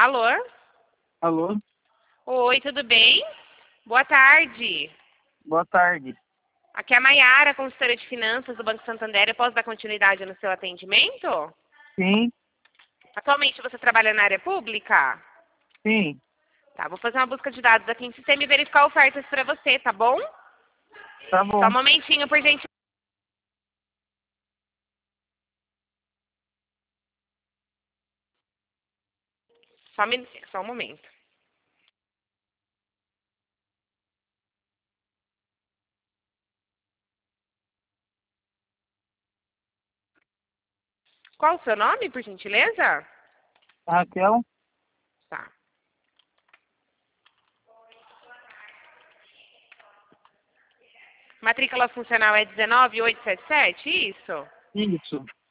Alô? Alô, Oi, tudo bem? Boa tarde. boa tarde. Aqui é a Maiara, consultora de finanças do Banco Santander. Eu posso dar continuidade no seu atendimento? Sim, Atualmente você trabalha na área pública? sim, Tá, vou fazer uma busca de dados aqui em sistema e verificar ofertas para você, tá bom? tá Só bom. um momentinho, por gentileza. Só um momento. Qual o seu nome, por gentileza? Raquel, Tá. Matrícula funcional é 19877, isso? isso.